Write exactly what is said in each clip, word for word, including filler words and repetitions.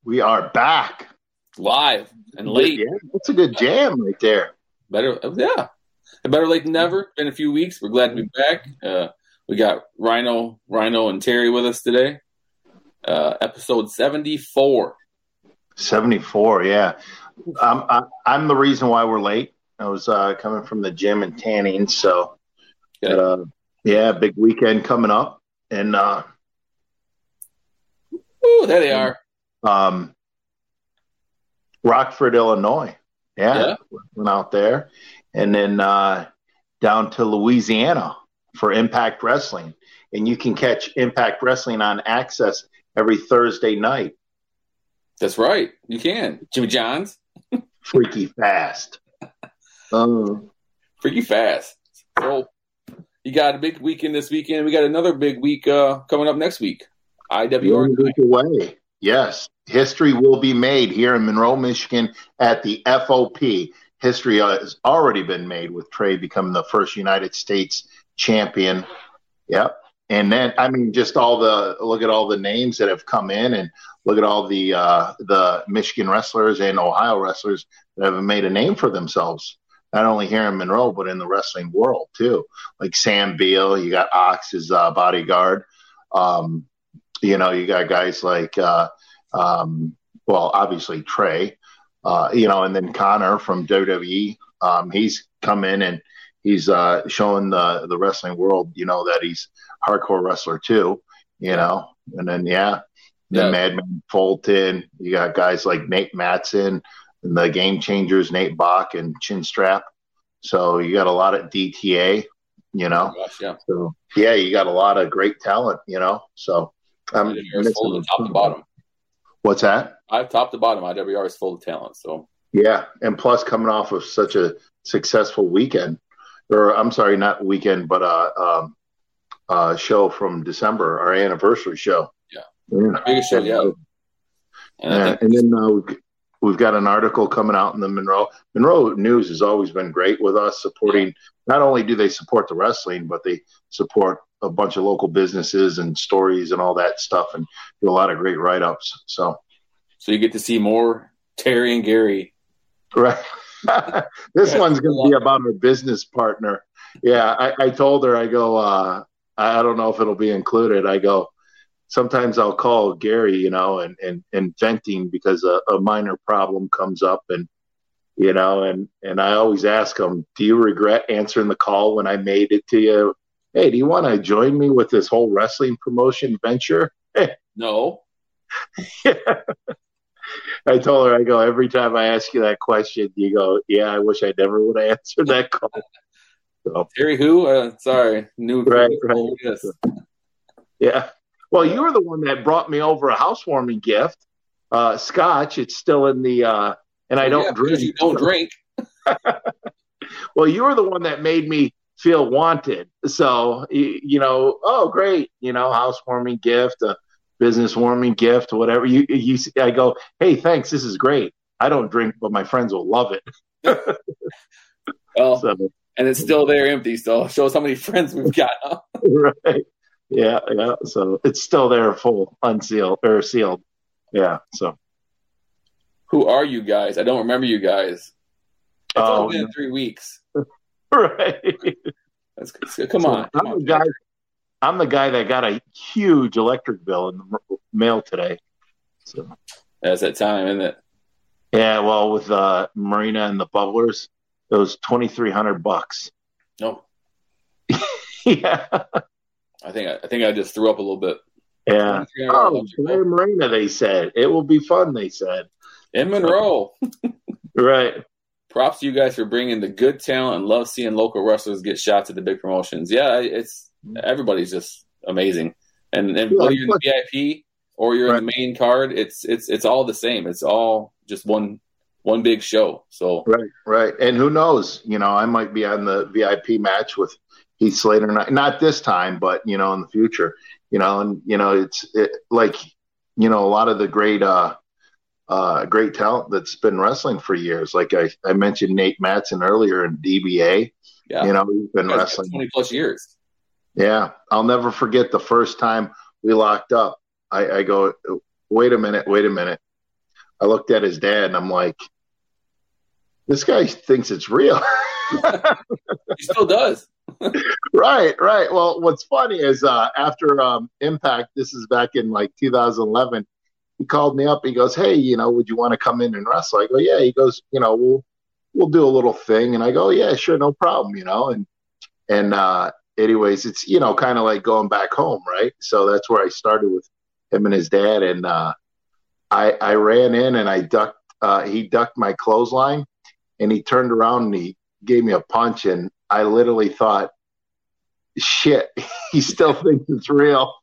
We are back. Live and late. Yeah, that's a good jam right there. Better, yeah. Better late than never. Been a few weeks. We're glad to be back. Uh, we got Rhino, Rhino, and Terry with us today. Uh, episode seventy-four. seventy-four, yeah. I'm, I, I'm the reason why we're late. I was uh, coming from the gym and tanning, so Okay. uh, yeah, big weekend coming up, and uh, Ooh, there they are. um, Rockford, Illinois. Yeah, Yeah. went out there, and then uh, down to Louisiana for Impact Wrestling, and you can catch Impact Wrestling on Access every Thursday night. That's right. You can. Jimmy John's. Freaky fast. Um, Freaky fast. So you got a big weekend this weekend. We got another big week uh, coming up next week. I W R. one week away. Yes. History will be made here in Monroe, Michigan at the F O P. History has already been made with Trey becoming the first United States champion. Yep. And then, I mean, just all the, look at all the names that have come in, and look at all the uh, the Michigan wrestlers and Ohio wrestlers that have made a name for themselves, not only here in Monroe, but in the wrestling world too. Like Sam Beal, you got Ox's uh, bodyguard. Um, you know, you got guys like, uh, um, well, obviously Trey, uh, you know, and then Connor from W W E. Um, he's come in and he's uh, showing the, the wrestling world, you know, that he's a hardcore wrestler too, you know. And then, yeah, then Yeah. Madman Fulton. You got guys like Nate Matson and the Game Changers, Nate Bach and Chinstrap. So you got a lot of D T A, you know. Oh, gosh, yeah. So, yeah, you got a lot of great talent, you know. So, I'm I W R is full of top to bottom. What's that? I top to bottom. I W R is full of talent. So Yeah, and plus coming off of such a successful weekend, or I'm sorry, not weekend, but uh, um, uh, show from December, our anniversary show. Yeah. Yeah. biggest show, yeah. And I Yeah, think and then uh, we've- we've got an article coming out in the Monroe. Monroe News has always been great with us, supporting. Not only do they support the wrestling, but they support a bunch of local businesses and stories and all that stuff, and do a lot of great write-ups. So, so you get to see more Terry and Gary. right, this Yeah. one's going to be about our business partner. Yeah, I, I told her, I go, uh, I don't know if it'll be included. I go, sometimes I'll call Gary, you know, and, and, and venting because a, a minor problem comes up, and, you know, and, and I always ask him, do you regret answering the call when I made it to you? Hey, do you want to join me with this whole wrestling promotion venture? No. I told her, I go, every time I ask you that question, you go, yeah, I wish I never would have answered that call. So, Terry who? Uh, sorry. New Right, right. Oh, yes. yeah. Well, you were the one that brought me over a housewarming gift, uh, scotch. It's still in the, uh, and I don't Yeah, drink. because you don't drink. Well, you were the one that made me feel wanted. So, you, you know, oh, great, you know, housewarming gift, a business warming gift, whatever. You, you, I go, hey, thanks, this is great. I don't drink, but my friends will love it. Well, So, and it's still there empty. So shows how many friends we've got. Huh? right. Yeah, yeah. So it's still there, full, unsealed or sealed. Yeah. So, Who are you guys? I don't remember you guys. It's Oh, only been yeah. three weeks. right. That's, come So on. Come I'm on. the guy. I'm the guy that got a huge electric bill in the m- mail today. So That's that time, isn't it? yeah, well, with uh, Marina and the Bubblers, it was twenty three hundred bucks. No. yeah, I think I, I think I just threw up a little bit. yeah. Oh, play Marina, they said it will be fun. They said In Monroe. right. Props to you guys for bringing the good talent and love seeing local wrestlers get shots at the big promotions. Yeah, it's everybody's just amazing. And and Yeah, whether you're in the but- V I P or you're Right. in the main card, it's it's it's all the same. It's all just one one big show. So Right, right. And who knows? You know, I might be on the V I P match with Heath Slater. Not, not this time, but, you know, in the future. You know, and, you know, it's it, like, you know, a lot of the great, uh, uh, great talent that's been wrestling for years. Like I, I mentioned Nate Matson earlier in D B A. yeah, You know, he's been You guys got wrestling. twenty plus years. Yeah. I'll never forget the first time we locked up. I, I go, wait a minute, wait a minute. I looked at his dad and I'm like, this guy thinks it's real. He still does. Right, right. Well, what's funny is uh, after um, Impact, this is back in like two thousand eleven, he called me up. He goes, hey, you know, would you want to come in and wrestle? I go, yeah. He goes, you know, we'll we'll do a little thing. And I go, yeah, sure, no problem, you know. And and uh, anyways, it's, you know, kind of like going back home, right? So that's where I started with him and his dad. And uh, I I ran in and I ducked. Uh, he ducked my clothesline, and he turned around and he gave me a punch, and I literally thought, shit, he still thinks it's real.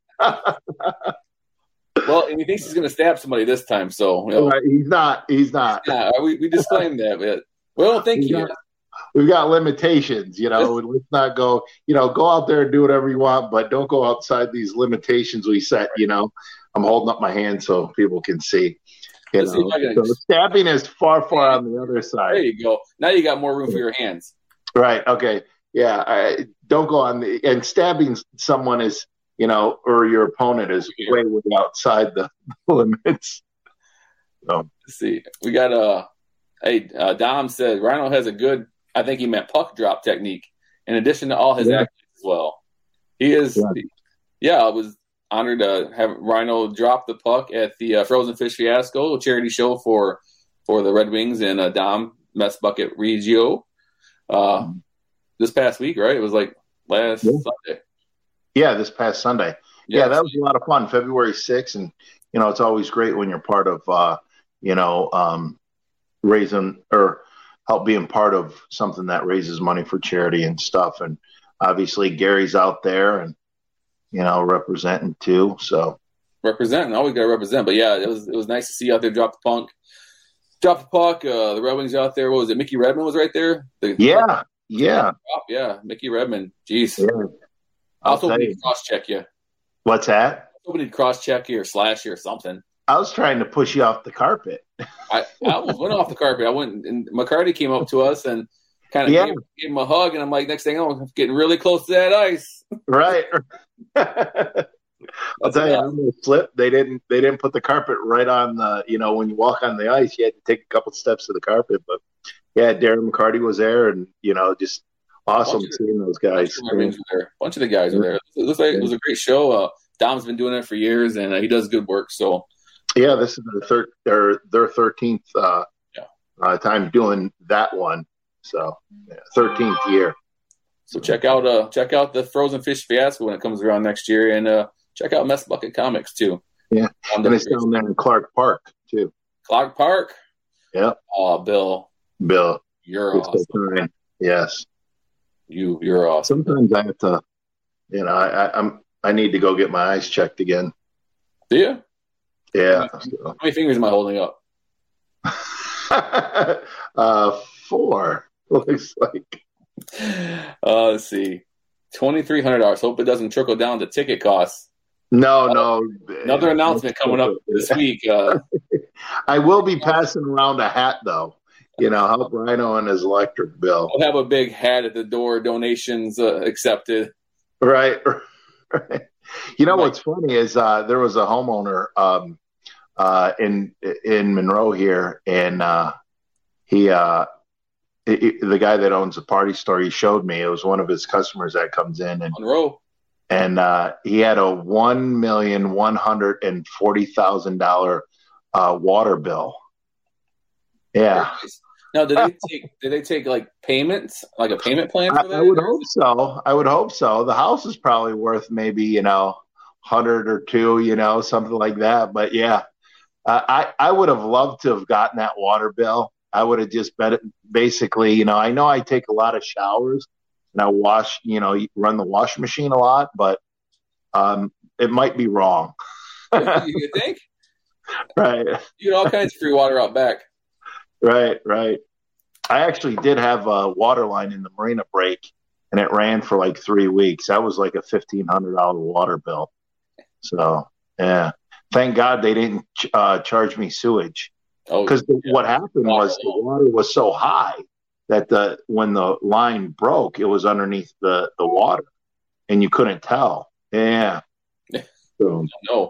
Well, and he thinks he's going to stab somebody this time, so you know. Right, he's not. He's not. Yeah, we, we disclaimed that, but we don't think he is. We've got limitations, you know. Let's not go, you know, go out there and do whatever you want, but don't go outside these limitations we set, you know. I'm holding up my hand so people can see. You Let's see know, if I can- so stabbing is far, far on the other side. There you go. Now you got more room for your hands. Right. Okay. Yeah. I, don't go on the and stabbing someone is, you know, or your opponent is way, way outside the limits. So. Let's see. We got uh hey uh, Dom said Rhino has a good, I think he meant puck drop technique in addition to all his Yeah. actions as well. He is Yeah. yeah. yeah, I was honored to have Rhino drop the puck at the uh, Frozen Fish Fiasco charity show for for the Red Wings and uh, Dom Mess Bucket Regio. Uh, mm-hmm. This past week, right? It was like last yeah. Sunday. Yeah, this past Sunday. Yeah, Yeah, that was a lot of fun. February sixth, and you know it's always great when you're part of, uh, you know, um, raising or help being part of something that raises money for charity and stuff. And obviously Gary's out there and you know representing too. So representing, always got to represent. But yeah, it was it was nice to see you out there drop the punk, drop the puck. Uh, the Red Wings out there. What was it? Mickey Redmond was right there. The, yeah, yeah, yeah. Mickey Redmond. Jeez. Yeah. I was hoping he'd cross check you. What's that? I was hoping he'd cross check you or slash you or something. I was trying to push you off the carpet. I, I almost went off the carpet. I went and McCarty came up to us and kind of yeah. gave, gave him a hug, and I'm like, next thing I know, I'm getting really close to that ice. Right. I'll tell you, I almost slipped. They didn't. They didn't put the carpet right on the. You know, when you walk on the ice, you had to take a couple steps to the carpet. But yeah, Darren McCarty was there, and you know, just awesome seeing those guys. A bunch, a bunch of the guys were there. It was like it was a great show. Uh, Dom's been doing it for years, and uh, he does good work. So yeah, this is their third, their their thirteenth uh, yeah. uh, time doing that one. So thirteenth yeah, year. So check out uh check out the Frozen Fish Fiasco when it comes around next year, and uh, check out Mess Bucket Comics too. Yeah, and it's down there in Clark Park too. Clark Park. Yeah. Oh, Bill. Bill, you're it's awesome. Yes. You you're awesome. Sometimes I have to, you know, I, I I'm I need to go get my eyes checked again. Do you? Yeah. How many, how many fingers am I holding up? uh, four. Looks like. Uh, let's see, twenty three hundred dollars. Hope it doesn't trickle down to ticket costs. No, no. Another announcement coming up this week. Uh, I will be passing around a hat though. You know, help Rhino and his electric bill. We'll have a big hat at the door. Donations uh, accepted. Right. Right. You know what's funny is uh, there was a homeowner um, uh, in in Monroe here, and uh, he. Uh, It, it, the guy that owns the party store, he showed me, it was one of his customers that comes in and Monroe. and uh, he had a one million one hundred and forty thousand dollar uh, water bill. Yeah. Now, did they take? Did they take like payments, like a payment plan for that? I, I would hope so. I would hope so. The house is probably worth maybe you know hundred or two, you know, something like that. But yeah, uh, I I would have loved to have gotten that water bill. I would have just bet it basically, you know, I know I take a lot of showers and I wash, you know, run the washing machine a lot, but um, it might be wrong. You think? Right. You get all kinds of free water out back. Right, right. I actually did have a water line in the marina break and it ran for like three weeks. That was like a fifteen hundred dollars water bill. So, yeah. Thank God they didn't uh, charge me sewage. Because oh, yeah. what happened was the water was so high that the when the line broke, it was underneath the, the water, and you couldn't tell. Yeah. So. No.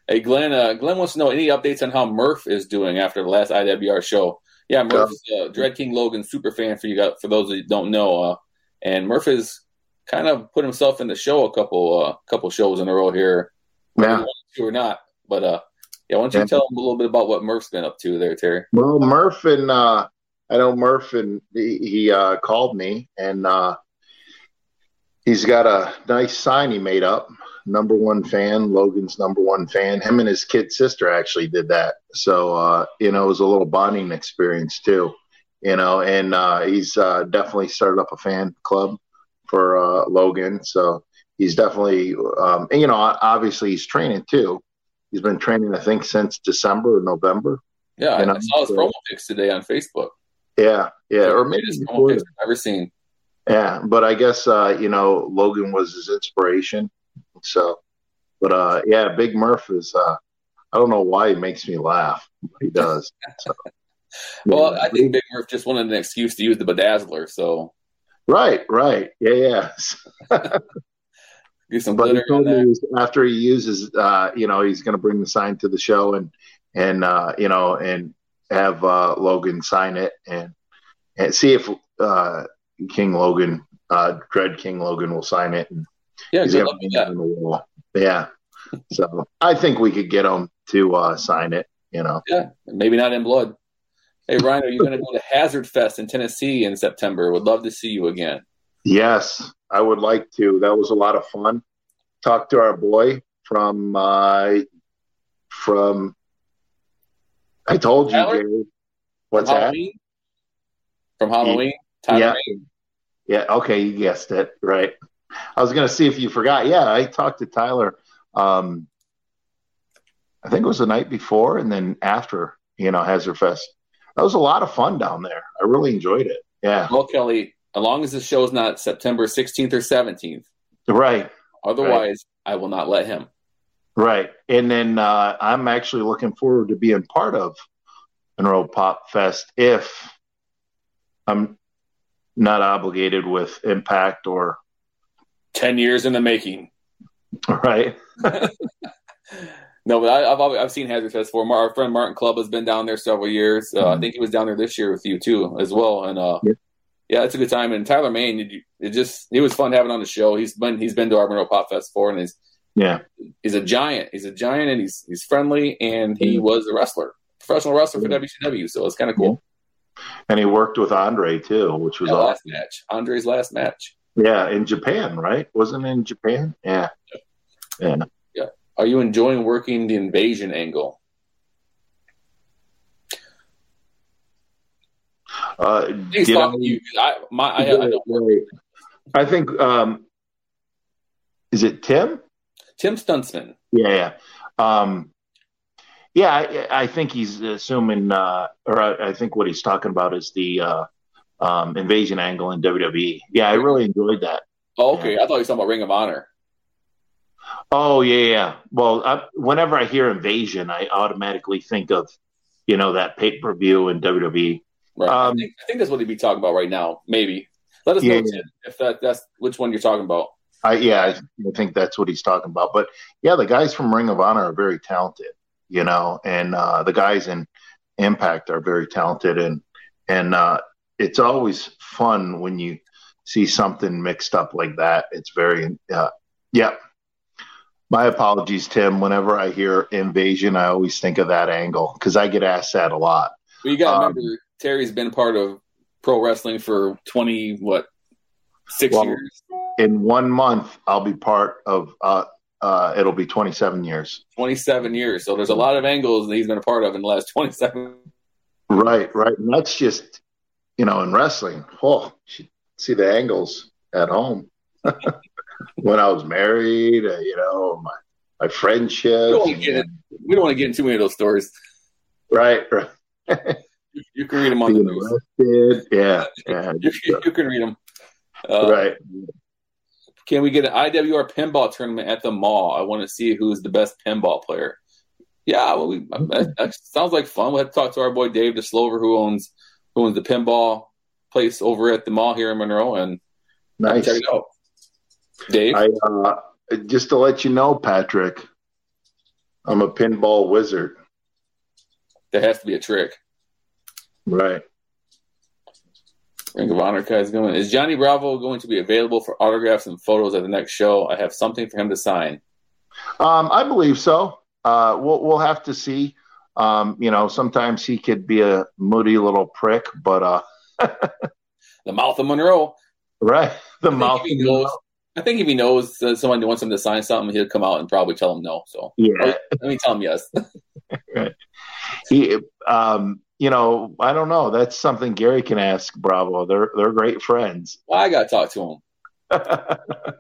Hey, Glenn. Uh, Glenn wants to know any updates on how Murph is doing after the last I W R show. Yeah, Murph's uh, Dread King Logan super fan for you guys. For those that don't know, uh, and Murph has kind of put himself in the show a couple uh, couple shows in a row here, whether Yeah. he wanted to or not. But uh, yeah, why don't you Yeah. tell him a little bit about what Murph's been up to there, Terry? Well, Murph and uh, I know Murph and he, he uh, called me and uh, he's got a nice sign he made up. Number one fan, Logan's number one fan. Him and his kid sister actually did that. So, uh, you know, it was a little bonding experience too, you know, and uh, he's uh, definitely started up a fan club for uh, Logan. So he's definitely, um, and, you know, obviously he's training too. He's been training, I think, since December or November. Yeah, I, You know, I saw his so- promo pics today on Facebook. Yeah, yeah, or maybe Greatest promo before pics I've ever seen. Yeah, but I guess uh, you know Logan was his inspiration. So, but uh, yeah, Big Murph is. Uh, I don't know why he makes me laugh, but he does. So, Well, yeah. I think Big Murph just wanted an excuse to use the bedazzler, so right, right, yeah, yeah. get some But he glitter on told me there. he's- after he uses, uh, you know, he's going to bring the sign to the show and and uh, you know and have uh, Logan sign it and and see if uh, King Logan, uh, Dread King Logan, will sign it. And Yeah, he's good got luck with it that. on the wall. Yeah. So I think we could get him to uh, sign it. You know. Yeah, maybe not in blood. Hey, Ryan, are you going to go to Hazard Fest in Tennessee in September? Would love to see you again. Yes, I would like to. That was a lot of fun. Talked to our boy from uh, from. I told you, Tyler? Gary. What's From that? Halloween? From Halloween? Tyler Yeah. Mane? Yeah. Okay, you guessed it. Right. I was going to see if you forgot. Yeah, I talked to Tyler. Um, I think it was the night before, and then after. You know, Hazard Fest. That was a lot of fun down there. I really enjoyed it. Yeah. Well, Kelly, as long as the show's not September sixteenth or seventeenth, Right. otherwise I will not let him. Right. And then uh, I'm actually looking forward to being part of Monroe Pop Fest if I'm not obligated with Impact or Ten years in the making. right. No, but I, I've always, I've seen Hazard Fest before. Our friend Martin Club has been down there several years. Uh, I think he was down there this year with you too, as well. And uh, Yeah. yeah, it's a good time. And Tyler Mane, it, it just he was fun having on the show. He's been he's been to our Monroe Pop Fest before, and he's Yeah. he's a giant. He's a giant, and he's he's friendly, and he Yeah. was a wrestler, professional wrestler for Yeah. W C W. So it's kind of cool. And he worked with Andre too, which was Yeah, last awesome. match, Andre's last match. Yeah, in Japan, right? Wasn't it in Japan? Yeah. Yeah. Are you enjoying working the invasion angle? Uh, He's you know, talking to you. I, my, I, I don't right. I think um, is it Tim? Tim Stuntsman. Yeah, yeah. Um, yeah, I, I think he's assuming, uh, or I, I think what he's talking about is the uh, um, invasion angle in W W E. Yeah, I really enjoyed that. Oh, okay. I thought you were talking about Ring of Honor. Oh, yeah, yeah. Well, I, whenever I hear invasion, I automatically think of, you know, that pay per view in W W E. Right. I, Um, think, I think that's what he'd be talking about right now. Maybe. Let us know Yeah. Tim, if that, that's which one you're talking about. I, yeah, I, I think that's what he's talking about. But yeah, the guys from Ring of Honor are very talented, you know, and uh, the guys in Impact are very talented, and and uh, it's always fun when you see something mixed up like that. It's very, uh, yeah. My apologies, Tim. Whenever I hear invasion, I always think of that angle because I get asked that a lot. But you got to Um, remember, Terry's been part of pro wrestling for twenty, what, six Well, years? In one month, I'll be part of. Uh, uh, it'll be twenty-seven years. twenty-seven years. So there's a lot of angles that he's been a part of in the last twenty-seven. Right, right. And that's just, you know, in wrestling. Oh, you should see the angles at home. When I was married, uh, you know, my my friendship. We don't want to get in, we don't want to get into too many of those stories. Right, right. You, you can read them on the Being news. arrested. Yeah, yeah. You, you, you can read them. Uh, Right. Can we get an I W R pinball tournament at the mall? I want to see who's the best pinball player. Yeah, well, we, that, that sounds like fun. We'll have to talk to our boy Dave DeSlover, who owns who owns the pinball place over at the mall here in Monroe, and Nice. check it out. Dave, I uh, just to let you know, Patrick. I'm a pinball wizard. That has to be a trick. Right. Ring of Honor guy's going. Is Johnny Bravo going to be available for autographs and photos at the next show? I have something for him to sign. Um, I believe so. Uh, we'll we'll have to see. Um, you know, sometimes he could be a moody little prick, but uh, the mouth of Monroe, right? The I mouth. Think knows, I think if he knows that someone wants him to sign something, he'll come out and probably tell him no. So yeah, let me tell him yes. Right. He, um, you know, I don't know. That's something Gary can ask Bravo. They're they're great friends. Well, I got to talk to him.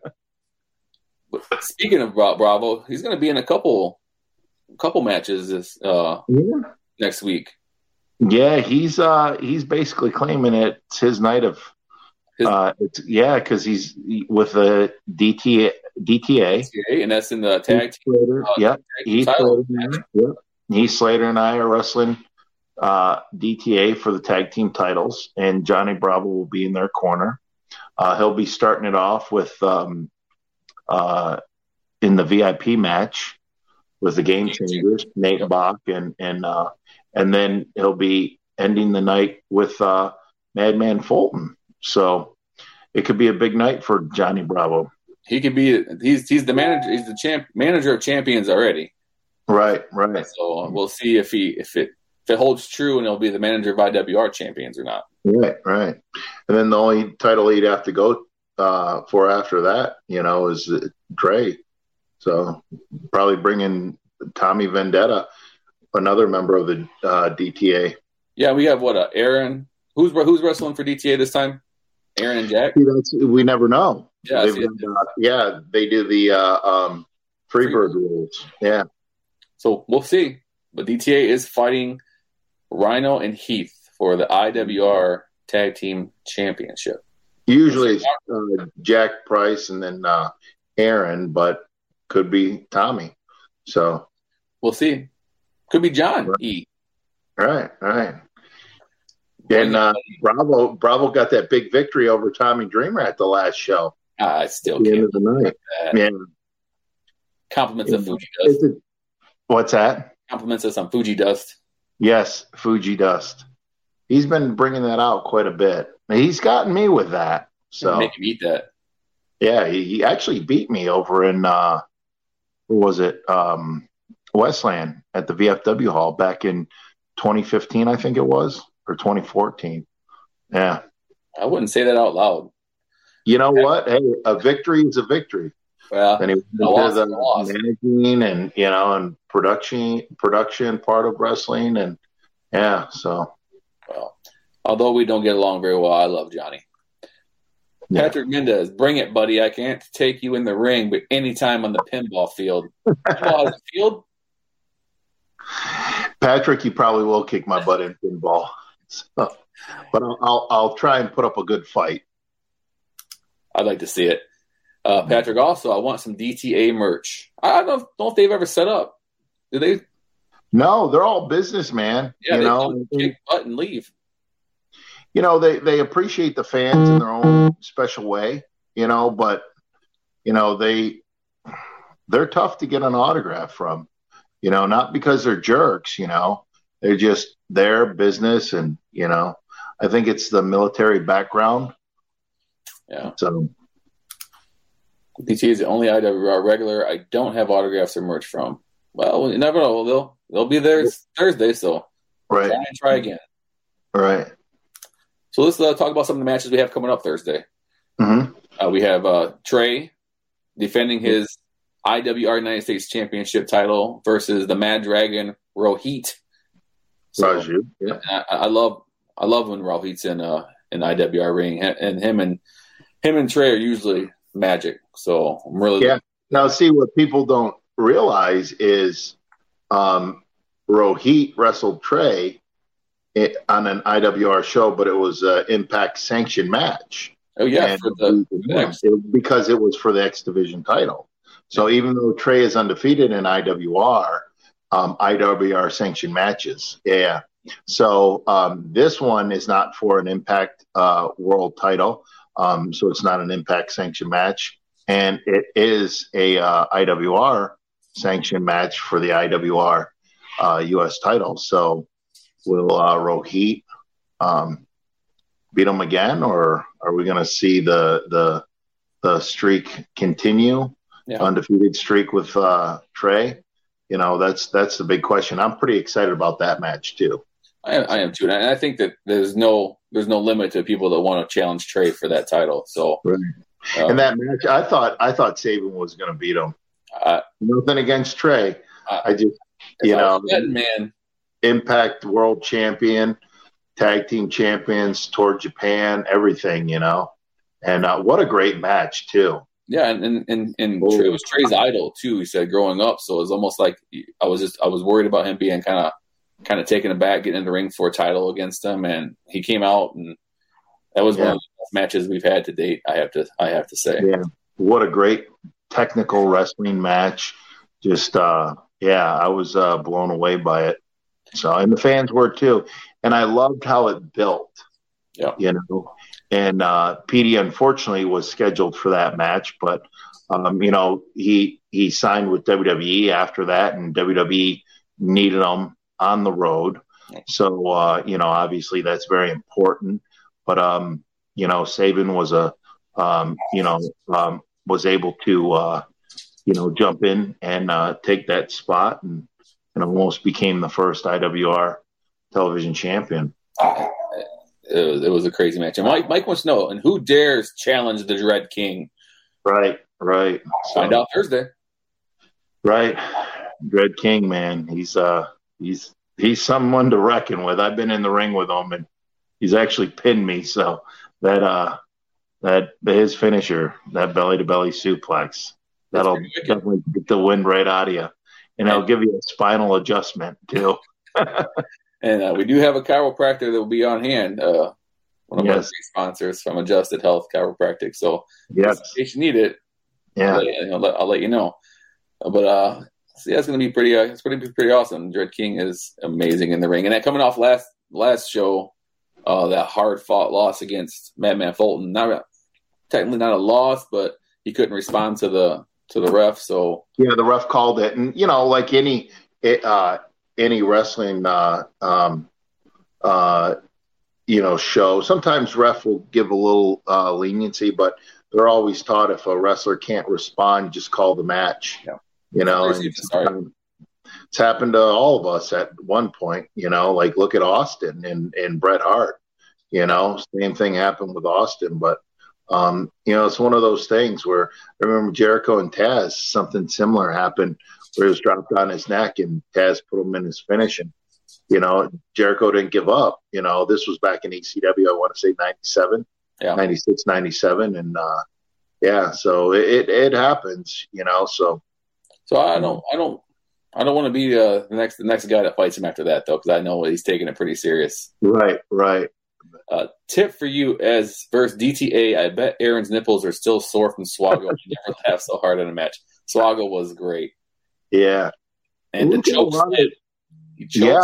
But speaking of Bravo, he's going to be in a couple, couple matches this uh, yeah. next week. Yeah, he's uh, he's basically claiming it's his night of. His, uh, it's, yeah, because he's with the D T A, D T A, D T A, and that's in the tag team. Slater, uh, yep, Heath Slater, yep. Heath Slater and I are wrestling uh, D T A for the tag team titles, and Johnny Bravo will be in their corner. Uh, he'll be starting it off with. Um, Uh, in the V I P match with the Game Changers, Nate Bach, and and uh, and then he'll be ending the night with uh, Madman Fulton. So it could be a big night for Johnny Bravo. He could be. He's he's the manager. He's the champ manager of champions already. Right, right. So we'll see if he if it if it holds true, and he'll be the manager of I W R champions or not. Right, right. And then the only title he'd have to go. Uh, for after that, you know, is uh, Trey. So probably bringing Tommy Vendetta, another member of the uh, D T A. Yeah, we have what? Uh, Aaron. Who's who's wrestling for D T A this time? Aaron and Jack. See, that's, we never know. Yeah, got, uh, yeah. They do the uh, um, Freebird rules. Yeah. So we'll see. But D T A is fighting Rhino and Heath for the I W R Tag Team Championship. Usually it's uh, Jack Price and then uh, Aaron, but could be Tommy. So we'll see. Could be John right. E. Right, right. And uh, Bravo, Bravo got that big victory over Tommy Dreamer at the last show. I still at the can't. End of the night. That. Yeah. Compliments yeah. of Fuji Dust. A, what's that? Compliments us on Fuji Dust. Yes, Fuji Dust. He's been bringing that out quite a bit. He's gotten me with that. So make him eat that. Yeah, he, he actually beat me over in uh, where was it? Um, Westland at the V F W Hall back in twenty fifteen, I think it was, or twenty fourteen. Yeah, I wouldn't say that out loud. You know what? Hey, a victory is a victory. Well, and he was the managing and you know and production production part of wrestling and yeah, so. Well, although we don't get along very well, I love Johnny. Yeah. Patrick Mendez, bring it, buddy. I can't take you in the ring, but anytime on the pinball field. Pinball has a field? Patrick, you probably will kick my butt in pinball. So, but I'll, I'll I'll try and put up a good fight. I'd like to see it. Uh, Patrick, also, I want some D T A merch. I don't know, know if they've ever set up. Do they? No, they're all business, man. Yeah, you they know, kick butt and leave. You know, they, they appreciate the fans in their own special way, you know, but, you know, they, they're tough to get an autograph from, you know, not because they're jerks, you know, they're just their business. And, you know, I think it's the military background. Yeah. So D T is the only I W R regular I don't have autographs or merch from. Well, you never know. They'll, they'll be there Thursday. So right. try and try again. Right. So let's uh, talk about some of the matches we have coming up Thursday. Mm-hmm. Uh, we have uh, Trey defending his I W R United States Championship title versus the Mad Dragon Rohit. So, Raju, yeah. I, I love I love when Rohit's in uh in I W R ring, and him and him and Trey are usually magic. So I'm really yeah. Now, see what people don't realize is um, Rohit wrestled Trey on an I W R show, but it was an Impact sanctioned match. Oh yeah, for the, for the X. It, because it was for the X Division title. So even though Trey is undefeated in I W R, um, I W R sanctioned matches. Yeah. So um, this one is not for an Impact uh, World title. Um, so it's not an Impact sanctioned match, and it is a uh, I W R sanctioned match for the I W R uh, U S title. So will uh, Rohit um, beat him again, or are we going to see the the the streak continue, yeah. undefeated streak with uh, Trey? You know, that's that's the big question. I'm pretty excited about that match too. I am, I am too, and I think that there's no there's no limit to people that want to challenge Trey for that title. So, right. um, and that match, I thought I thought Sabin was going to beat him. Uh, Nothing against Trey. Uh, I just, you know, betting, man. Impact World Champion, Tag Team Champions, toured Japan, everything, you know. And uh, what a great match, too. Yeah, and and, and, and Trey was Trey's idol, too, he said, growing up. So it was almost like I was just I was worried about him being kind of kind of taken aback, getting in the ring for a title against him. And he came out, and that was yeah. one of the best matches we've had to date, I have to I have to say. Yeah, what a great technical wrestling match. Just, uh, yeah, I was uh, blown away by it. So, and the fans were too. And I loved how it built, yeah. you know. And uh, Petey, unfortunately, was scheduled for that match. But, um, you know, he he signed with W W E after that, and W W E needed him on the road. So, uh, you know, obviously that's very important. But, um, you know, Sabin was a, um, you know, um, was able to, uh, you know, jump in and uh, take that spot and, and almost became the first I W R television champion. It was, it was a crazy match. And Mike, Mike wants to know, and who dares challenge the Dread King? Right, right. So, find out Thursday. Right. Dread King, man. He's uh he's he's someone to reckon with. I've been in the ring with him, and he's actually pinned me. So that uh that his finisher, that belly to belly suplex, that'll definitely get the wind right out of you. And it'll give you a spinal adjustment too. And uh, we do have a chiropractor that will be on hand. Uh, one of yes. our sponsors from Adjusted Health Chiropractic. So, yes. in case you need it, yeah, I'll let, I'll let, I'll let you know. Uh, but uh, so yeah, it's going to be pretty. Uh, it's going to be pretty awesome. Dread King is amazing in the ring, and that coming off last last show, uh, that hard fought loss against Madman Fulton. Not technically not a loss, but he couldn't respond to the to the ref. So yeah, the ref called it, and you know, like any it, uh, any wrestling, uh, um, uh, you know, show. Sometimes ref will give a little uh, leniency, but they're always taught if a wrestler can't respond, just call the match. Yeah. You know, and it's, it's happened to all of us at one point. You know, like look at Austin and and Bret Hart. You know, same thing happened with Austin, but um, you know, it's one of those things where I remember Jericho and Taz. Something similar happened where he was dropped on his neck and Taz put him in his finish, and you know, Jericho didn't give up. You know, this was back in E C W. I want to say ninety-seven, yeah. ninety-six, ninety-seven, and uh, yeah, so it it happens. You know, so so I don't I don't I don't want to be uh, the next the next guy that fights him after that though, because I know he's taking it pretty serious. Right, right. Uh, tip for you as versus D T A. I bet Aaron's nipples are still sore from Swago. He never laughed so hard in a match. Swago was great. Yeah, and the choke slam. Yeah,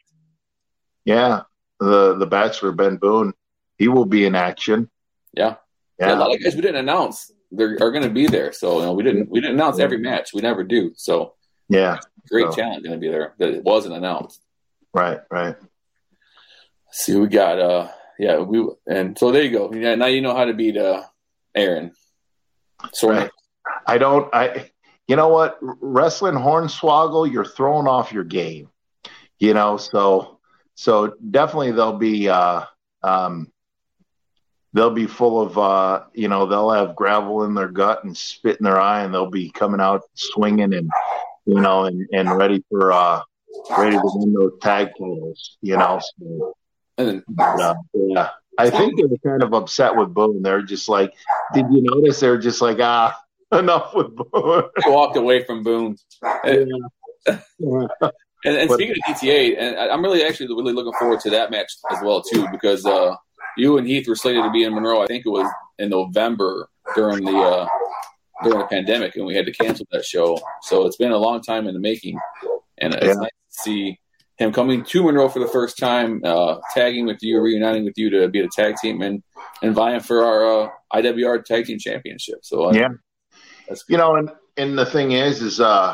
yeah. The the Bachelor Ben Boone, he will be in action. Yeah, yeah. yeah a lot of guys we didn't announce they are going to be there. So you know, we didn't we didn't announce every match. We never do. So yeah, great so. talent going to be there that it wasn't announced. Right, right. See, we got uh, yeah, we and so there you go. Yeah, now you know how to beat uh, Aaron. Sort right. I don't. I. You know what? Wrestling Hornswoggle, you're throwing off your game. You know, so so definitely they'll be uh, um, they'll be full of uh, you know, they'll have gravel in their gut and spit in their eye, and they'll be coming out swinging and you know and, and ready for uh, ready to win those tag titles. You know, so, and but, uh, yeah, I think they were kind of upset with Boone. They're just like, did you notice? They're just like ah. Enough with Boone. Walked away from Boone. Yeah. and, and speaking of D T A, and I'm really actually really looking forward to that match as well too, because uh, you and Heath were slated to be in Monroe. I think it was in November during the uh, during the pandemic, and we had to cancel that show. So it's been a long time in the making, and it's yeah. nice to see him coming to Monroe for the first time, uh, tagging with you, reuniting with you to be a tag team, and and vying for our uh, I W R Tag Team Championship. So uh, yeah. You know, and, and the thing is, is, uh,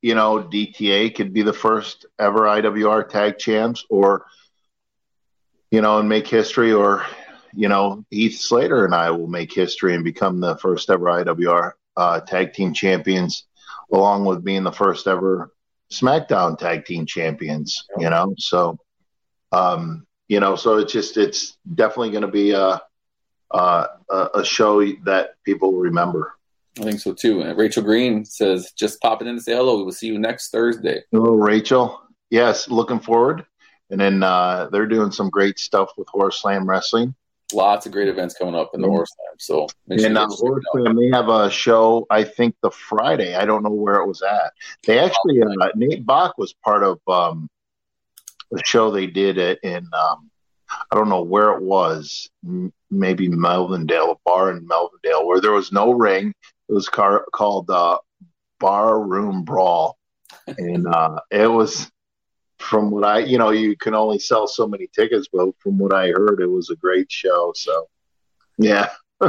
you know, D T A could be the first ever I W R tag champs, or, you know, and make history, or, you know, Heath Slater and I will make history and become the first ever I W R uh, tag team champions, along with being the first ever SmackDown tag team champions, you know? So, um, you know, so it's just, it's definitely going to be a, a, a show that people remember. I think so too. And Rachel Green says, just popping in to say hello. We will see you next Thursday. Hello, Rachel. Yes, looking forward. And then uh, they're doing some great stuff with Horse Slam Wrestling. Lots of great events coming up in the mm-hmm. Horse Slam. So make sure and uh, Horse Slam, they have a show, I think, the Friday. I don't know where it was at. They actually, uh, Nate Bach was part of um, a show they did in, um, I don't know where it was, m- maybe Melvindale, a bar in Melvindale, where there was no ring. It was car- called uh, Bar Room Brawl. And uh, it was, from what I, you know, you can only sell so many tickets, but from what I heard, it was a great show. So, yeah.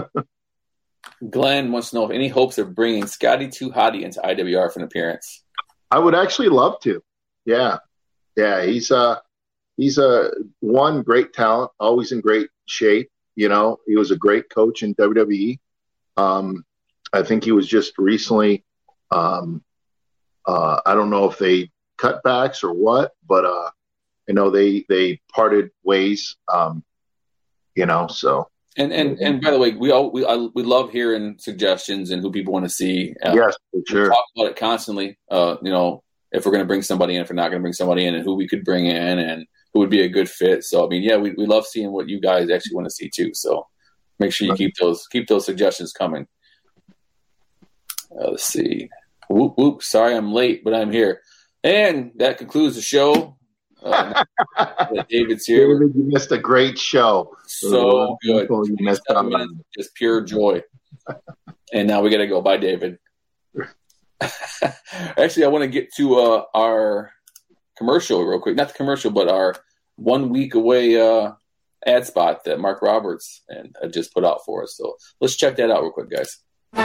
Glenn wants to know if any hopes of bringing Scotty Too Hottie into I W R for an appearance. I would actually love to. Yeah. Yeah. He's a, he's a one great talent, always in great shape. You know, he was a great coach in W W E. Um, I think he was just recently, um, uh, I don't know if they, cutbacks or what, but uh you know they they parted ways, um you know so and and and by the way, we all we I, we love hearing suggestions and who people want to see. Uh, yes, for sure. We talk about it constantly, uh you know if we're going to bring somebody in, if we're not going to bring somebody in, and who we could bring in and who would be a good fit. So I mean, yeah, we, we love seeing what you guys actually want to see too, so make sure you keep those keep those suggestions coming. Uh, let's see. Whoop whoop, sorry I'm late, but I'm here. And that concludes the show. Uh, David's here. David, you missed a great show. So good. You missed minutes, just pure joy. And now we got to go. Bye, David. Actually, I want to get to uh, our commercial real quick. Not the commercial, but our one week away uh, ad spot that Mark Roberts and uh, just put out for us. So let's check that out real quick, guys.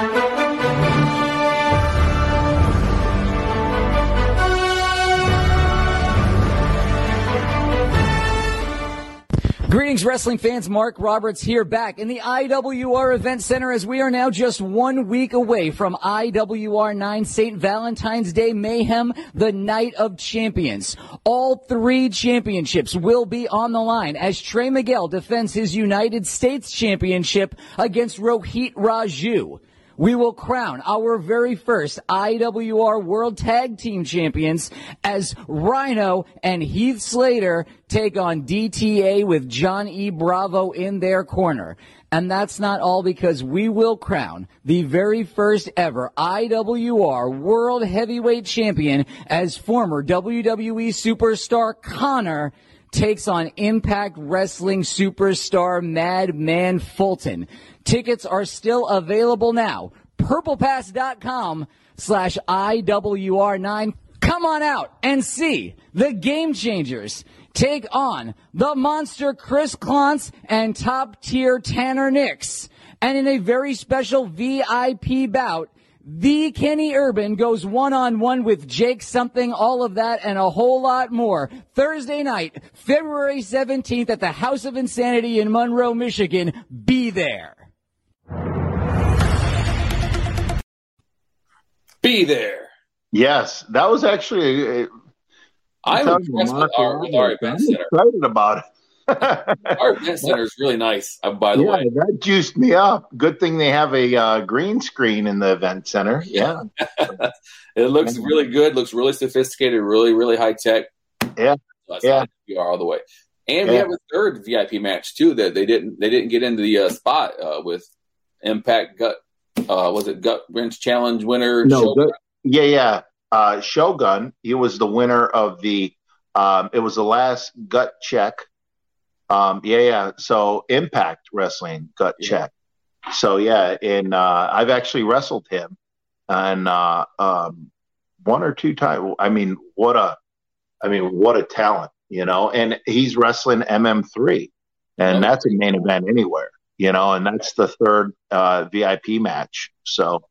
Greetings, wrestling fans. Mark Roberts here, back in the I W R Event Center, as we are now just one week away from I W R nine Saint Valentine's Day Mayhem, the Night of Champions. All three championships will be on the line as Trey Miguel defends his United States Championship against Rohit Raju. We will crown our very first I W R World Tag Team Champions as Rhino and Heath Slater take on D T A with John E. Bravo in their corner. And that's not all, because we will crown the very first ever I W R World Heavyweight Champion as former W W E superstar Connor takes on Impact Wrestling superstar Madman Fulton. Tickets are still available now. PurplePass.com slash IWR9. Come on out and see the Game Changers take on the monster Chris Klontz and top-tier Tanner Nix. And in a very special V I P bout, the Kenny Urban goes one-on-one with Jake something, all of that and a whole lot more. Thursday night, February seventeenth at the House of Insanity in Monroe, Michigan. Be there. Be there. Yes, that was actually. A, I'm impressed with our, with our event center. I'm excited about it. Our event center is really nice, uh, by the yeah, way. That juiced me up. Good thing they have a uh, green screen in the event center. Yeah. It looks really good. Looks really sophisticated, really, really high tech. Yeah. That's yeah. We are all the way. And yeah. we have a third V I P match, too, that they didn't they didn't get into the uh, spot uh, with Impact Gut. Uh, was it Gut Wrench Challenge winner? No, gut, yeah, yeah. Uh, Shogun. He was the winner of the. Um, it was the last gut check. Um, yeah, yeah. So Impact Wrestling gut yeah. check. So yeah, and uh, I've actually wrestled him, and uh, um, one or two times. I mean, what a, I mean, what a talent, you know. And he's wrestling M M three, and oh. that's a main event anywhere. You know, and that's the third uh, V I P match. So,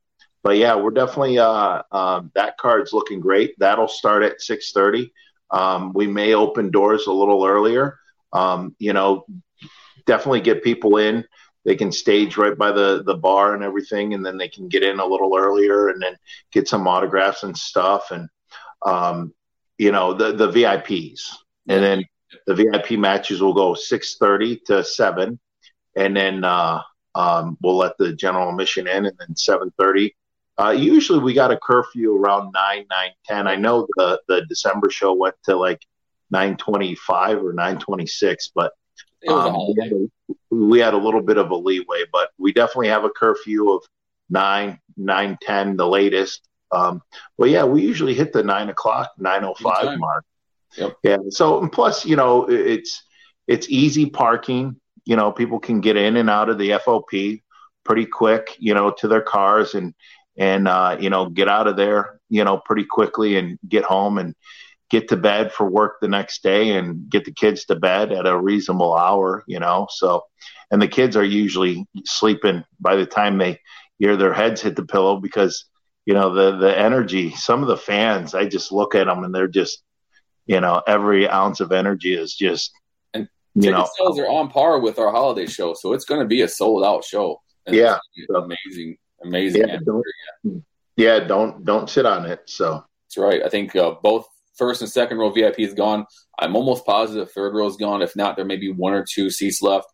but yeah, we're definitely uh, um, that card's looking great. That'll start at six thirty. Um, we may open doors a little earlier. Um, you know, definitely get people in. They can stage right by the, the bar and everything, and then they can get in a little earlier and then get some autographs and stuff. And, um, you know, the, the V I Ps. And then the V I P matches will go six thirty to seven. And then uh, um, we'll let the general admission in, and then seven thirty. Uh, usually we got a curfew around nine, nine ten. I know the, the December show went to like nine twenty-five or nine twenty-six, but um, we, had a, we had a little bit of a leeway. But we definitely have a curfew of nine, nine ten, the latest. Um, well, yeah, we usually hit the nine o'clock, nine oh five mark. Yep. Yeah. So, and plus, you know, it's it's easy parking. You know, people can get in and out of the F O P pretty quick, you know, to their cars and, and uh, you know, get out of there, you know, pretty quickly and get home and get to bed for work the next day and get the kids to bed at a reasonable hour, you know. So, and the kids are usually sleeping by the time they hear their heads hit the pillow because, you know, the, the energy, some of the fans, I just look at them and they're just, you know, every ounce of energy is just, and you ticket know, sales are on par with our holiday show, so it's going to be a sold out show. And yeah, it's amazing, amazing. Yeah don't, yeah, don't don't sit on it. So that's right. I think uh, both first and second row V I P is gone. I'm almost positive third row is gone. If not, there may be one or two seats left.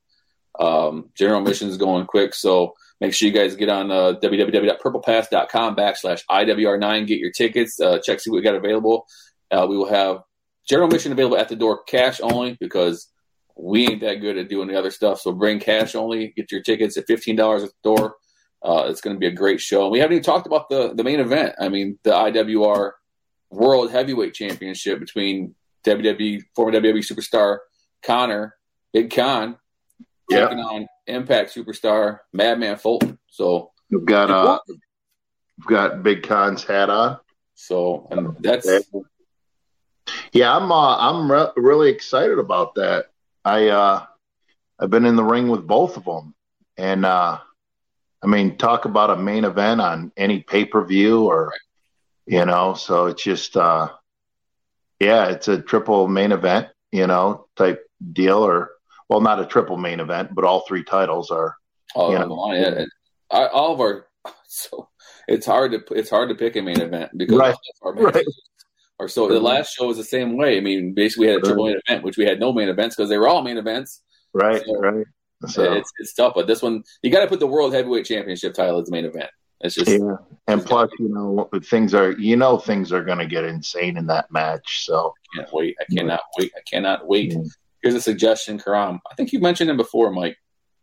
Um, general admission is going quick, so make sure you guys get on uh, www.purplepass.com backslash I W R nine. Get your tickets. Uh, check see what we got available. Uh, we will have general admission available at the door, cash only, because we ain't that good at doing the other stuff. So bring cash only. Get your tickets at fifteen dollars at the door. Uh, it's going to be a great show. And we haven't even talked about the, the main event. I mean, the I W R World Heavyweight Championship between W W E, former W W E superstar Connor, Big Con, yeah. taking on Impact superstar Madman Fulton. So we've got uh, we've got Big Con's hat on. So and that's yeah, I'm uh, I'm re- really excited about that. I uh, I've been in the ring with both of them, and uh, I mean, talk about a main event on any pay per view or right. you know. So it's just uh, yeah, it's a triple main event, you know, type deal, or well, not a triple main event, but all three titles are. Oh, you know, yeah. I, all of our so it's hard to it's hard to pick a main event because right. our right. Or so the last show was the same way. I mean, basically we had a triple main event, which we had no main events because they were all main events. Right, so right. So it's it's tough, but this one you got to put the World Heavyweight Championship title as the main event. It's just yeah, and plus you know things are you know things are going to get insane in that match. So I can't wait. I cannot wait. I cannot wait. Yeah. Here's a suggestion, Karam. I think you mentioned him before, Mike.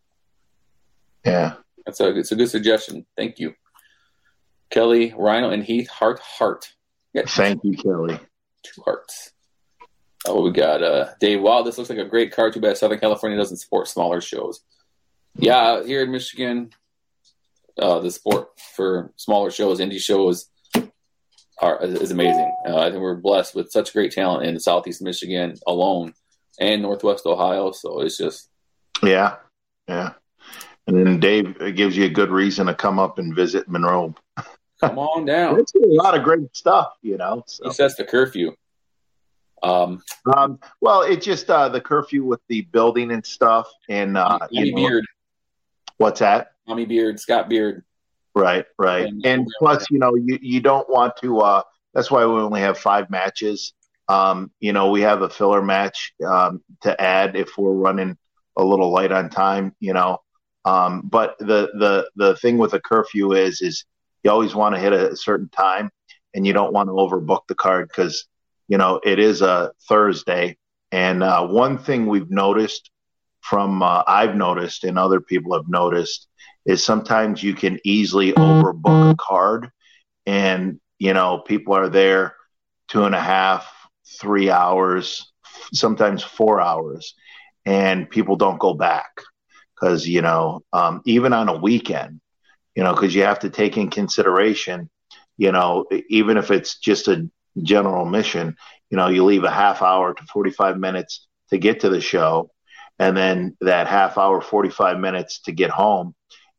Yeah, that's a it's a good suggestion. Thank you, Kelly, Rhino, and Heath. Heart, heart. Yeah. Thank you, Kelly. Two hearts. Oh, we got uh, Dave. Wow, this looks like a great card. Too bad Southern California doesn't support smaller shows. Yeah, here in Michigan, uh, the support for smaller shows, indie shows, are is amazing. Uh, I think we're blessed with such great talent in Southeast Michigan alone and Northwest Ohio. So it's just yeah, yeah. And then Dave it gives you a good reason to come up and visit Monroe. Come on down. It's a lot of great stuff, you know. So. He sets the curfew. Um, um, well, it's just uh, the curfew with the building and stuff, and uh, Tommy Beard. What's that? Tommy Beard, Scott Beard. Right, right. And, and plus, you know, you, you don't want to. Uh, that's why we only have five matches. Um, you know, we have a filler match um, to add if we're running a little light on time. You know, um, but the the the thing with a curfew is is. You always want to hit a certain time, and you don't want to overbook the card because, you know, it is a Thursday. And uh, one thing we've noticed from uh, I've noticed and other people have noticed is sometimes you can easily overbook a card, and you know people are there two and a half, three hours, sometimes four hours, and people don't go back because you know um, even on a weekend. You know, because you have to take in consideration, you know, even if it's just a general admission, you know, you leave a half hour to forty-five minutes to get to the show, and then that half hour, forty-five minutes to get home.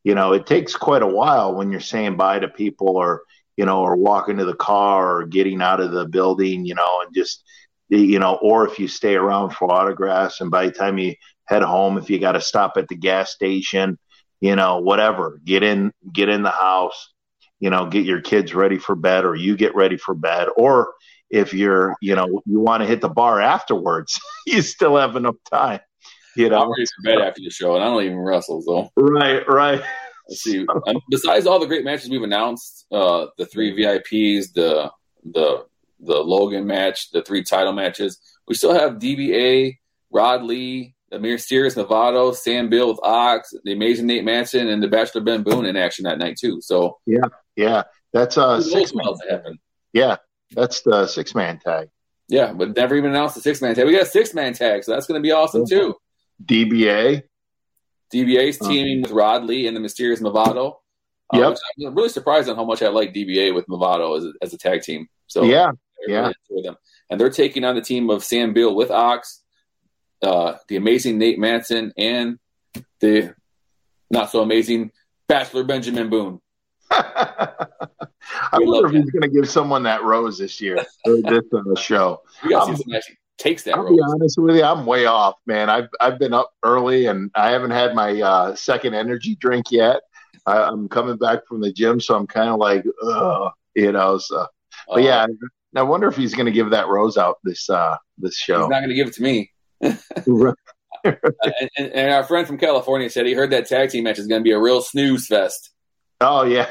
you know, it takes quite a while when you're saying bye to people, or, you know, or walking to the car or getting out of the building, you know, and just, you know, or if you stay around for autographs, and by the time you head home, if you got to stop at the gas station, you know, whatever, get in, get in the house, you know, get your kids ready for bed, or you get ready for bed. Or if you're, you know, you want to hit the bar afterwards, you still have enough time, you know. I'm ready for bed after the show, and I don't even wrestle, so. Right, right. Let's see. And besides all the great matches we've announced, uh, the three V I Ps, the the the Logan match, the three title matches, we still have D B A, Rod Lee, the Mysterious Novato, Sam Bill with Ox, the Amazing Nate Manson, and the Bachelor Ben Boone in action that night too. So yeah, yeah, that's uh six man. Happen. Yeah, that's the six man tag. Yeah, but never even announced the six man tag. We got a six man tag, so that's going to be awesome too. D B A. D B A's teaming um, with Rod Lee and the Mysterious Movado. Uh, yep. I'm really surprised on how much I like D B A with Movado as a, as a tag team. So yeah, really yeah. Enjoy them. And they're taking on the team of Sam Bill with Ox, uh, the amazing Nate Manson, and the not so amazing Bachelor Benjamin Boone. I wonder if he's going to give someone that rose this year or this uh, show. We got to see someone actually takes that I'll rose. be honest with you, I'm way off, man. I've I've been up early, and I haven't had my uh, second energy drink yet. I, I'm coming back from the gym, so I'm kind of like, ugh, you know. So, but uh, yeah, I wonder if he's going to give that rose out this uh, this show. He's not going to give it to me. and, and, and our friend from California said he heard that tag team match is going to be a real snooze fest. Oh yeah.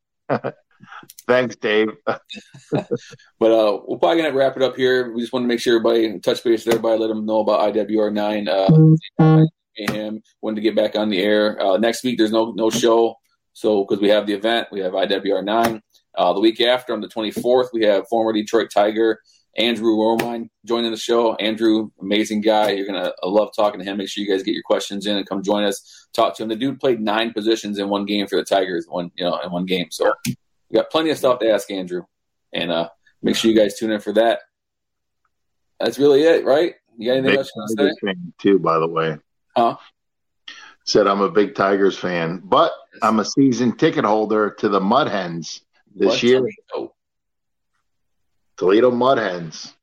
Thanks, Dave. But uh, we're probably gonna wrap it up here. We just want to make sure everybody touch base with everybody, let them know about I W R nine. Uh, him wanted to get back on the air uh, next week. There's no no show, so because we have the event, we have I W R nine. Uh, the week after, on the twenty-fourth, we have former Detroit Tiger Andrew Romine joining the show. Andrew, amazing guy. You're gonna love talking to him. Make sure you guys get your questions in and come join us. Talk to him. The dude played nine positions in one game for the Tigers, one you know, in one game. So we got plenty of stuff to ask Andrew, and uh, make sure you guys tune in for that. That's really it, right? You got anything big else you want to say? Fan too, by the way. Huh? Said I'm a big Tigers fan, but I'm a season ticket holder to the Mud Hens this What? year. Oh. Toledo Mud Hens.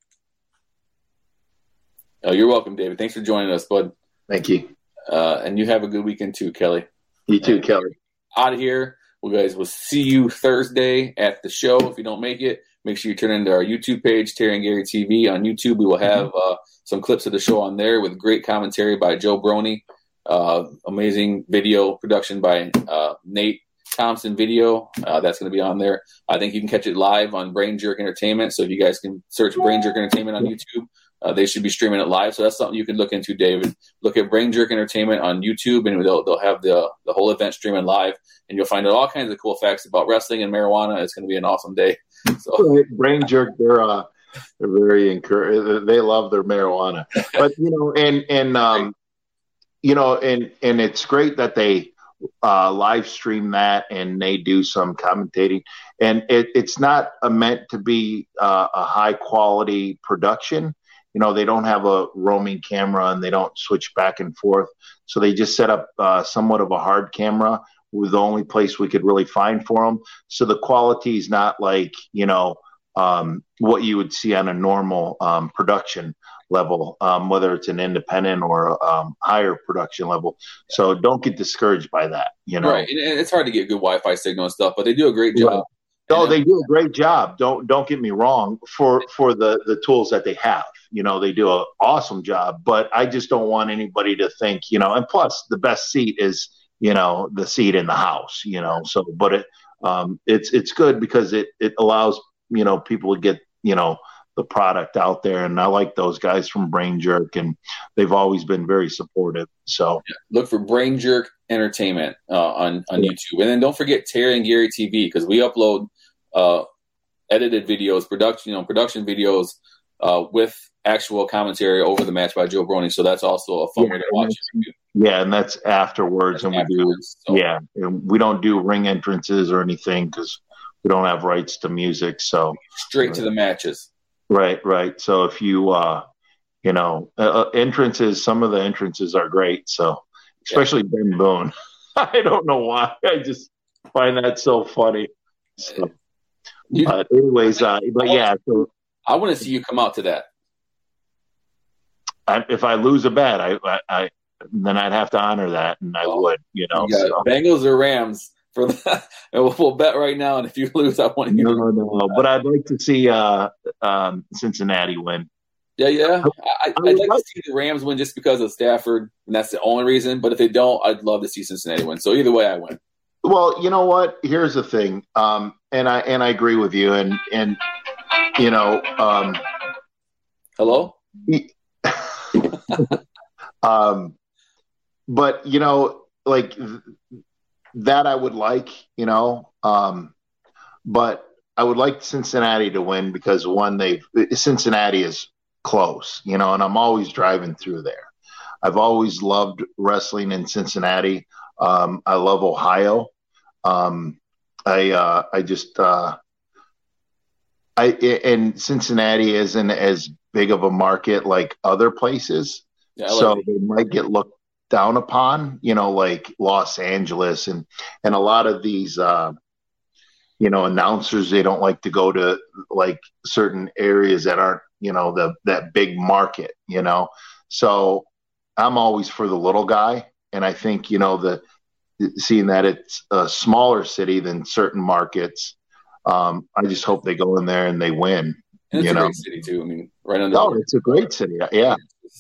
Oh, you're welcome, David. Thanks for joining us, bud. Thank you. Uh, and you have a good weekend too, Kelly. You too, and Kelly. Out of here. Well, guys, we'll see you Thursday at the show. If you don't make it, make sure you turn into our YouTube page, Terry and Gary T V on YouTube. We will have uh, some clips of the show on there with great commentary by Joe Brony. Uh, amazing video production by uh, Nate Thompson Video. Uh, that's going to be on there. I think you can catch it live on Brain Jerk Entertainment. So if you guys can search Brain Jerk Entertainment on YouTube, uh, they should be streaming it live. So that's something you can look into, David. Look at Brain Jerk Entertainment on YouTube, and they'll they'll have the the whole event streaming live, and you'll find out all kinds of cool facts about wrestling and marijuana. It's going to be an awesome day. So Brain Jerk, they're uh, they're very encouraged. They love their marijuana, but you know, and and um, you know, and and it's great that they uh, live stream that and they do some commentating, and it, it's not a, meant to be uh, a high quality production. You know, they don't have a roaming camera and they don't switch back and forth. So they just set up uh, somewhat of a hard camera with the only place we could really find for them. So the quality is not like, you know, um, what you would see on a normal um, production level, um, whether it's an independent or um, higher production level. So don't get discouraged by that, you know. Right, and it's hard to get good Wi-Fi signal and stuff, but they do a great job. Right. Oh, they do a great job. Don't don't get me wrong for for the the tools that they have. You know, they do an awesome job. But I just don't want anybody to think, you know. And plus, the best seat is, you know, the seat in the house. You know, so but it um, it's it's good because it it allows, you know, people to get, you know, the product out there. And I like those guys from Brain Jerk, and they've always been very supportive. So yeah. Look for Brain Jerk Entertainment uh, on on yeah. YouTube, and then don't forget Terry and Gary T V, because we upload uh, edited videos, production, you know, production videos uh, with actual commentary over the match by Joe Brony. So that's also a fun yeah, way to watch it. Yeah, and that's afterwards, that's and afterwards, we do. So. Yeah, and we don't do ring entrances or anything because we don't have rights to music. So straight right. to the matches. Right, right. So if you, uh, you know, uh, entrances, some of the entrances are great. So especially yeah. Ben Boone. I don't know why. I just find that so funny. So, You- but anyways, uh, but yeah. So I want to see you come out to that. I, if I lose a bet, I, I, I then I'd have to honor that, and I Oh, would, you know. You got So. Bengals or Rams for that. We'll, we'll bet right now, and if you lose, I want you. No, to no, but I'd like to see uh, um, Cincinnati win. Yeah, yeah. I, I'd would like like- to see the Rams win just because of Stafford, and that's the only reason. But if they don't, I'd love to see Cincinnati win. So either way, I win. Well, you know what? Here's the thing, um, and I and I agree with you, and and you know, um, Hello? um, but you know, like th- that, I would like, you know, um, but I would like Cincinnati to win because one, they Cincinnati is close, you know, and I'm always driving through there. I've always loved wrestling in Cincinnati. Um, I love Ohio. Um, I uh, I just uh, I and Cincinnati isn't as big of a market like other places, Yeah, I so like they might get looked down upon. You know, like Los Angeles and and a lot of these. Uh, you know, announcers, they don't like to go to like certain areas that aren't, you know, the that big market, you know. So I'm always for the little guy, and I think, you know, the seeing that it's a smaller city than certain markets, um, I just hope they go in there and they win. And it's you a know, great city too. I mean, right under. no, it's a great city. Yeah,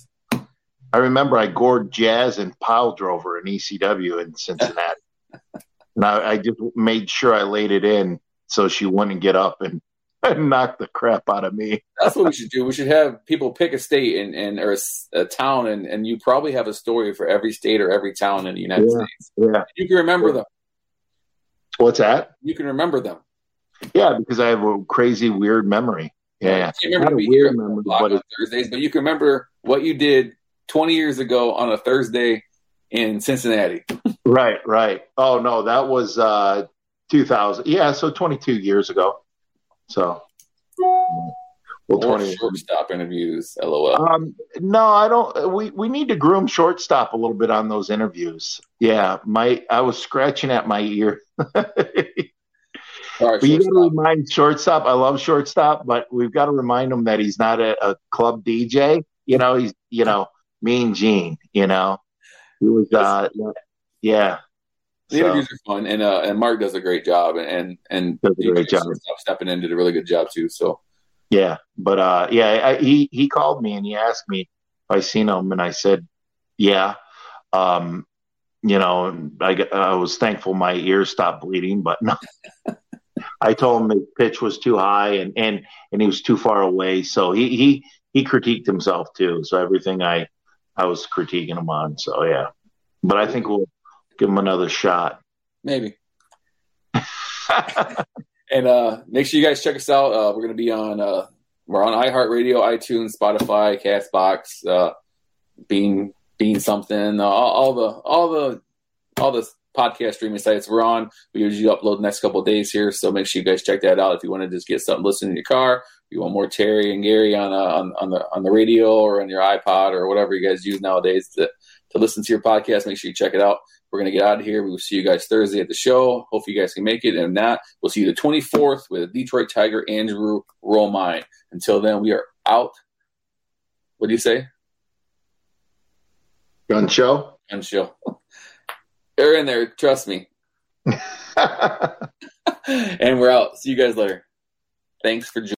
I remember I gored Jazz and Pile Drover in E C W in Cincinnati. And I, I just made sure I laid it in so she wouldn't get up and, and knock the crap out of me. That's what we should do. We should have people pick a state and, and or a, a town, and, and you probably have a story for every state or every town in the United Yeah. States. Yeah. You can remember Yeah. them. What's that? You can remember them. Yeah, because I have a crazy, weird memory. Yeah. You can't remember Not to a be weird here memory, block but on it, Thursdays, but you can remember what you did twenty years ago on a Thursday in Cincinnati. right, right. Oh, no, that was uh, two thousand. Yeah, so twenty-two years ago. So, well, Or twenty. shortstop interviews, LOL. Um, no, I don't. We we need to groom shortstop a little bit on those interviews. Yeah, my I was scratching at my ear. All right, But you got to shortstop. remind shortstop. I love shortstop, but we've got to remind him that he's not a, a club D J. You know, he's you know Mean Gene. You know, he was. Uh, yeah. The So, interviews are fun, and uh, and Mark does a great job, and and Does a great job. Shortstop stepping in did a really good job too. So yeah, but uh, yeah, I, he he called me and he asked me if I seen him, and I said, yeah. Um, you know, I got- I was thankful my ears stopped bleeding, but no. I told him the pitch was too high and, and, and he was too far away. So he, he, he critiqued himself too. So everything I, I was critiquing him on. So yeah, but I think we'll give him another shot. maybe. And uh, make sure you guys check us out. Uh, we're going to be on uh, we're on iHeartRadio, iTunes, Spotify, Castbox, uh, Bean Bean something, uh, all, all the all the all the podcast streaming sites we're on. We usually upload the next couple of days here, so make sure you guys check that out if you want to just get something listening in your car. If you want more Terry and Gary on uh, on on the on the radio or on your iPod or whatever you guys use nowadays to to listen to your podcast, make sure you check it out. We're going to get out of here. We will see you guys Thursday at the show. Hope you guys can make it. And if not, we'll see you the twenty-fourth with Detroit Tiger Andrew Romine. Until then, we are out. What do you say? Gun show. Gun show. They're in there. Trust me. And we're out. See you guys later. Thanks for joining.